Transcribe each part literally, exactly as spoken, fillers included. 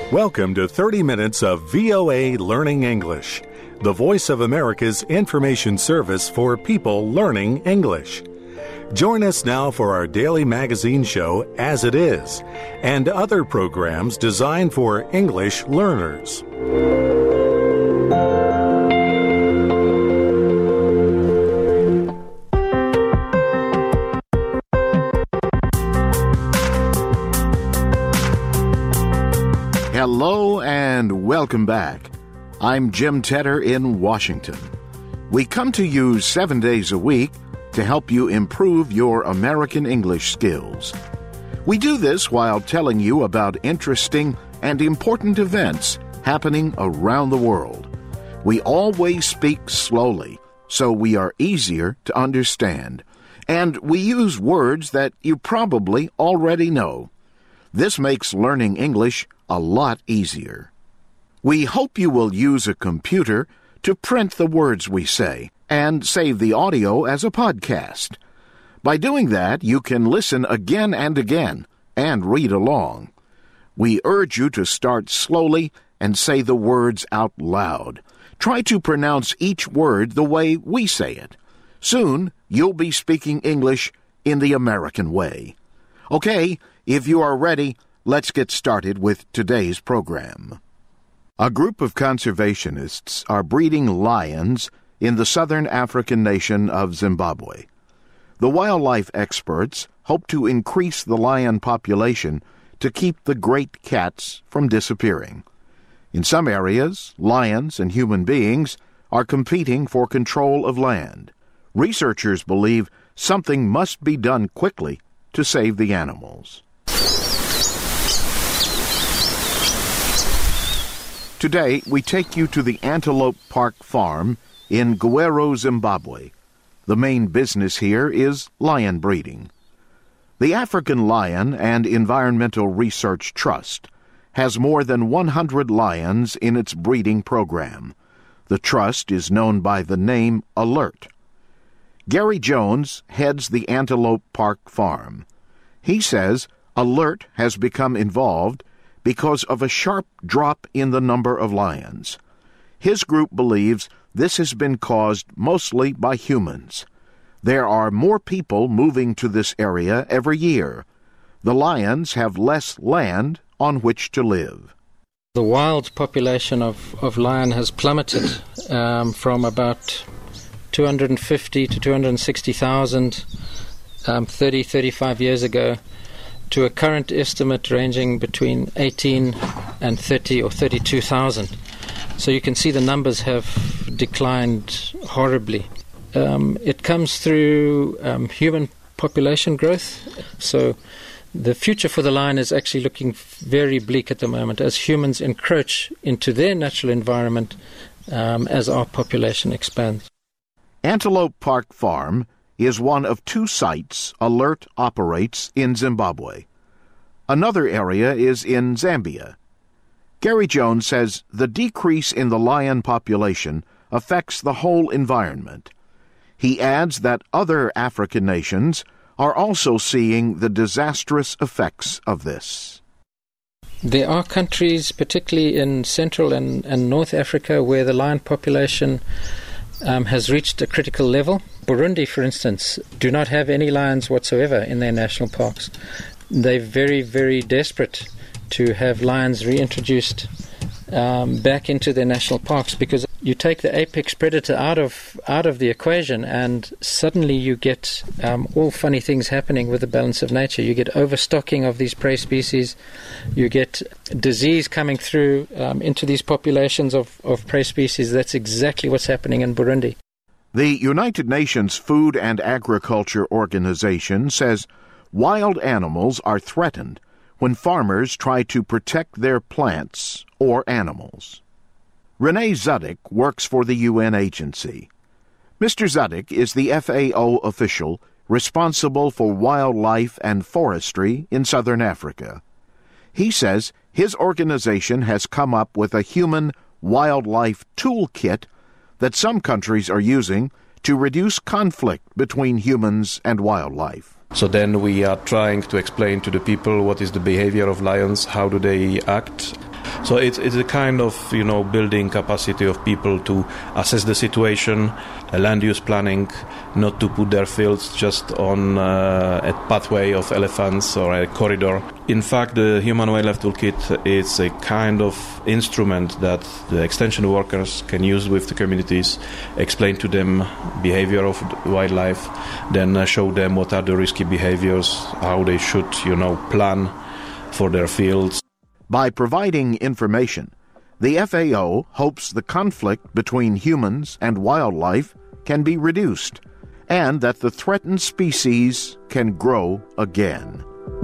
Welcome to thirty minutes of V O A Learning English, the Voice of America's information service for people learning English. Join us now for our daily magazine show, As It Is, and other programs designed for English learners. Hello and welcome back. I'm Jim Tedder in Washington. We come to you seven days a week to help you improve your American English skills. We do this while telling you about interesting and important events happening around the world. We always speak slowly, so we are easier to understand, and we use words that you probably already know. This makes learning English a lot easier. We hope you will use a computer to print the words we say and save the audio as a podcast. By doing that, you can listen again and again and read along. We urge you to start slowly and say the words out loud. Try to pronounce each word the way we say it. Soon, you'll be speaking English in the American way. Okay, if you are ready, let's get started with today's program. A group of conservationists are breeding lions in the southern African nation of Zimbabwe. The wildlife experts hope to increase the lion population to keep the great cats from disappearing. In some areas, lions and human beings are competing for control of land. Researchers believe something must be done quickly to save the animals. Today, we take you to the Antelope Park Farm in Gweru, Zimbabwe. The main business here is lion breeding. The African Lion and Environmental Research Trust has more than one hundred lions in its breeding program. The trust is known by the name ALERT. Gary Jones heads the Antelope Park Farm. He says ALERT has become involved because of a sharp drop in the number of lions. His group believes this has been caused mostly by humans. There are more people moving to this area every year. The lions have less land on which to live. The wild population of, of lion has plummeted um, from about two hundred fifty to two hundred sixty thousand um, thirty, thirty-five years ago, to a current estimate ranging between eighteen and thirty or thirty-two thousand. So you can see the numbers have declined horribly. Um, it comes through um, human population growth. So the future for the lion is actually looking very bleak at the moment as humans encroach into their natural environment um, as our population expands. Antelope Park Farm is one of two sites ALERT operates in Zimbabwe. Another area is in Zambia. Gary Jones says the decrease in the lion population affects the whole environment. He adds that other African nations are also seeing the disastrous effects of this. There are countries, particularly in Central and, and North Africa, where the lion population Um, has reached a critical level. Burundi, for instance, do not have any lions whatsoever in their national parks. They're very, very desperate to have lions reintroduced um, back into their national parks, because you take the apex predator out of out of the equation and suddenly you get um, all funny things happening with the balance of nature. You get overstocking of these prey species, you get disease coming through um, into these populations of, of prey species. That's exactly what's happening in Burundi. The United Nations Food and Agriculture Organization says wild animals are threatened when farmers try to protect their plants or animals. Renee Zudek works for the U N agency. Mister Zudek is the F A O official responsible for wildlife and forestry in southern Africa. He says his organization has come up with a human wildlife toolkit that some countries are using to reduce conflict between humans and wildlife. So then we are trying to explain to the people what is the behavior of lions, how do they act, So it's, it's a kind of, you know, building capacity of people to assess the situation, uh, land use planning, not to put their fields just on uh, a pathway of elephants or a corridor. In fact, the Human Wildlife Toolkit is a kind of instrument that the extension workers can use with the communities, explain to them behavior of wildlife, then uh, show them what are the risky behaviors, how they should, you know, plan for their fields. By providing information, the F A O hopes the conflict between humans and wildlife can be reduced and that the threatened species can grow again.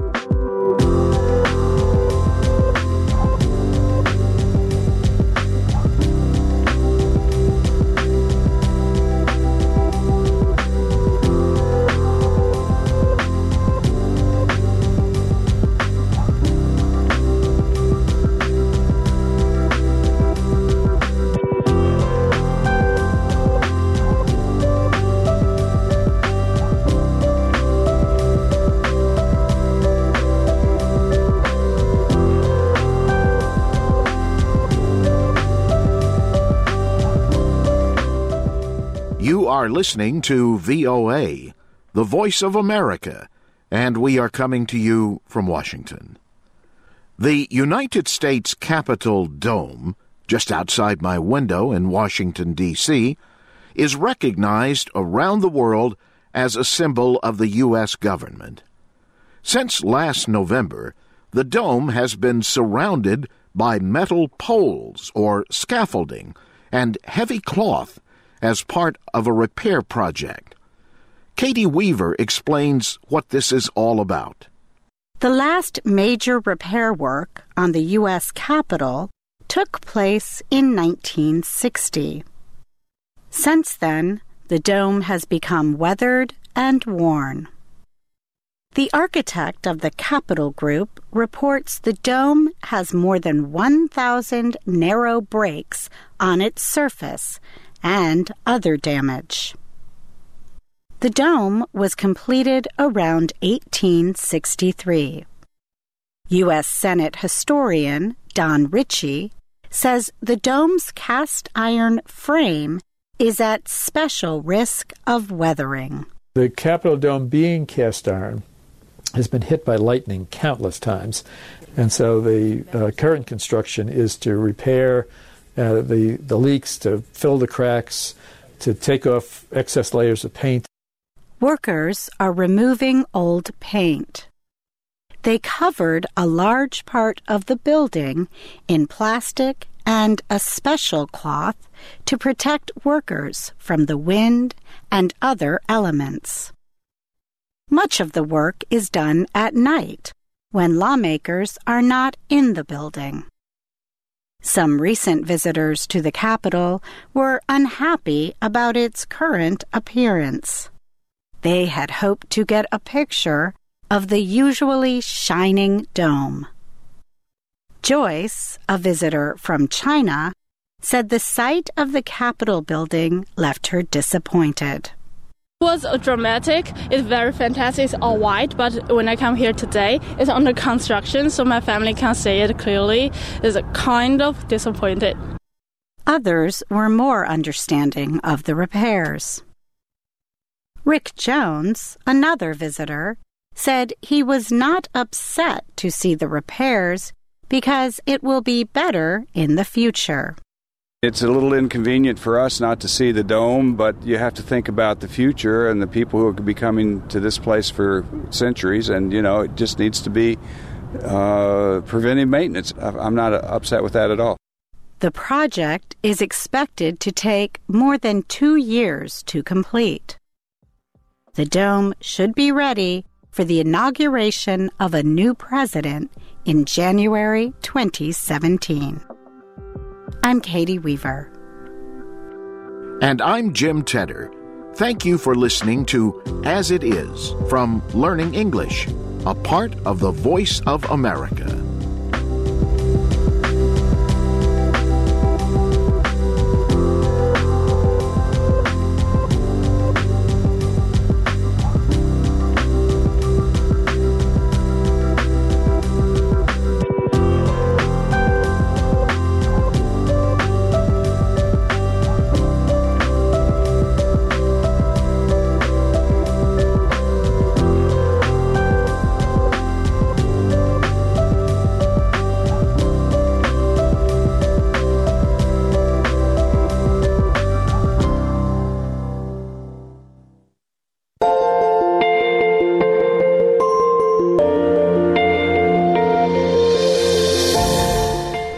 You are listening to V O A, the Voice of America, and we are coming to you from Washington. The United States Capitol Dome, just outside my window in Washington, D C, is recognized around the world as a symbol of the U S government. Since last November, the dome has been surrounded by metal poles or scaffolding and heavy cloth as part of a repair project. Katie Weaver explains what this is all about. The last major repair work on the U S Capitol took place in nineteen sixty. Since then, the dome has become weathered and worn. The architect of the Capitol Group reports the dome has more than one thousand narrow breaks on its surface and other damage. The dome was completed around eighteen sixty-three. U S Senate historian Don Ritchie says the dome's cast iron frame is at special risk of weathering. The Capitol dome, being cast iron, has been hit by lightning countless times, and so the uh, current construction is to repair uh, the, the leaks, to fill the cracks, to take off excess layers of paint. Workers are removing old paint. They covered a large part of the building in plastic and a special cloth to protect workers from the wind and other elements. Much of the work is done at night, when lawmakers are not in the building. Some recent visitors to the Capitol were unhappy about its current appearance. They had hoped to get a picture of the usually shining dome. Joyce, a visitor from China, said the sight of the Capitol building left her disappointed. It was dramatic. It's very fantastic. It's all white, but when I come here today, it's under construction, so my family can't see it clearly. It's kind of disappointed. Others were more understanding of the repairs. Rick Jones, another visitor, said he was not upset to see the repairs because it will be better in the future. It's a little inconvenient for us not to see the dome, but you have to think about the future and the people who will be coming to this place for centuries, and, you know, it just needs to be uh, preventive maintenance. I'm not upset with that at all. The project is expected to take more than two years to complete. The dome should be ready for the inauguration of a new president in January twenty seventeen. I'm Katie Weaver. And I'm Jim Tedder. Thank you for listening to As It Is from Learning English, a part of the Voice of America.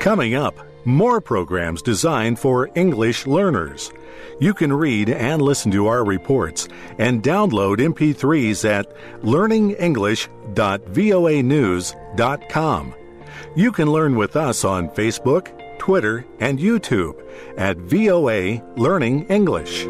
Coming up, more programs designed for English learners. You can read and listen to our reports and download M P threes at learning english dot voa news dot com. You can learn with us on Facebook, Twitter, and YouTube at V O A Learning English.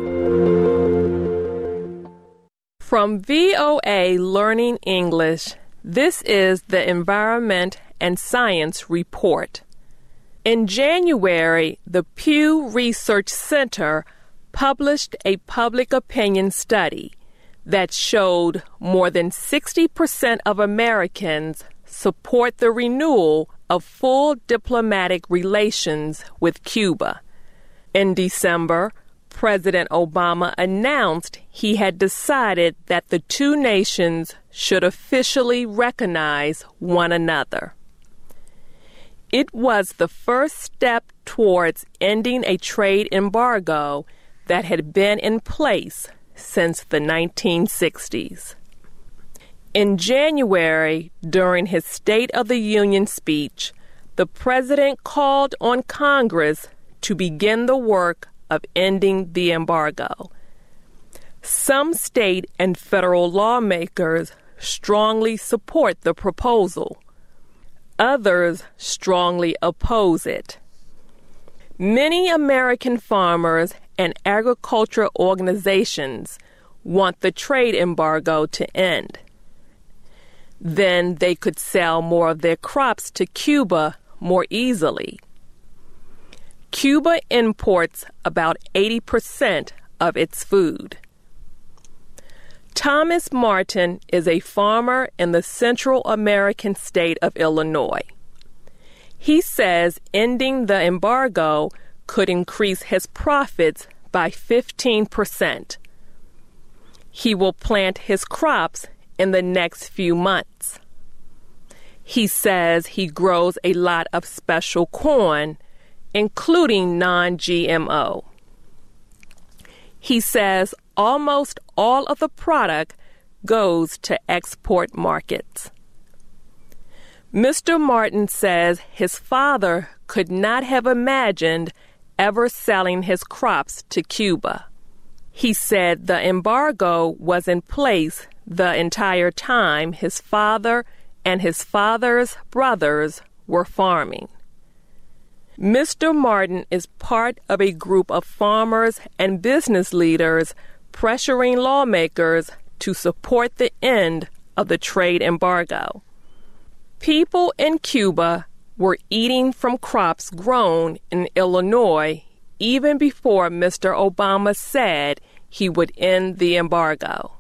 From V O A Learning English, this is the Environment and Science Report. In January, the Pew Research Center published a public opinion study that showed more than sixty percent of Americans support the renewal of full diplomatic relations with Cuba. In December, President Obama announced he had decided that the two nations should officially recognize one another. It was the first step towards ending a trade embargo that had been in place since the nineteen sixties. In January, during his State of the Union speech, the president called on Congress to begin the work of ending the embargo. Some state and federal lawmakers strongly support the proposal. Others strongly oppose it. Many American farmers and agriculture organizations want the trade embargo to end. Then they could sell more of their crops to Cuba more easily. Cuba imports about eighty percent of its food. Thomas Martin is a farmer in the Central American state of Illinois. He says ending the embargo could increase his profits by fifteen percent. He will plant his crops in the next few months. He says he grows a lot of special corn, including non G M O. He says almost all of the product goes to export markets. Mister Martin says his father could not have imagined ever selling his crops to Cuba. He said the embargo was in place the entire time his father and his father's brothers were farming. Mister Martin is part of a group of farmers and business leaders pressuring lawmakers to support the end of the trade embargo. People in Cuba were eating from crops grown in Illinois even before Mister Obama said he would end the embargo.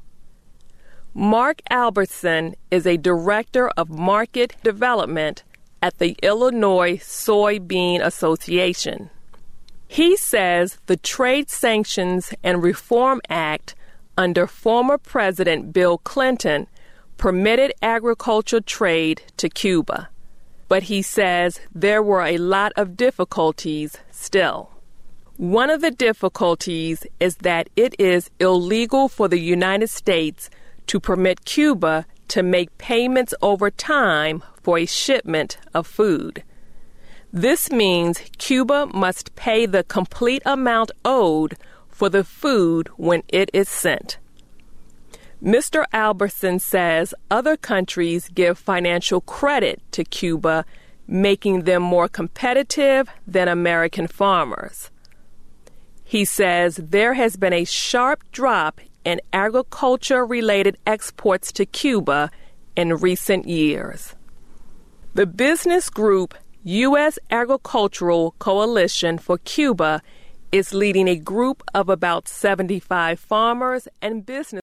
Mark Albertson is a director of market development at the Illinois Soybean Association. He says the Trade Sanctions and Reform Act under former President Bill Clinton permitted agricultural trade to Cuba, but he says there were a lot of difficulties still. One of the difficulties is that it is illegal for the United States to permit Cuba to make payments over time for a shipment of food. This means Cuba must pay the complete amount owed for the food when it is sent. Mister Albertson says other countries give financial credit to Cuba, making them more competitive than American farmers. He says there has been a sharp drop in agriculture-related exports to Cuba in recent years. The business group U S Agricultural Coalition for Cuba is leading a group of about seventy-five farmers and business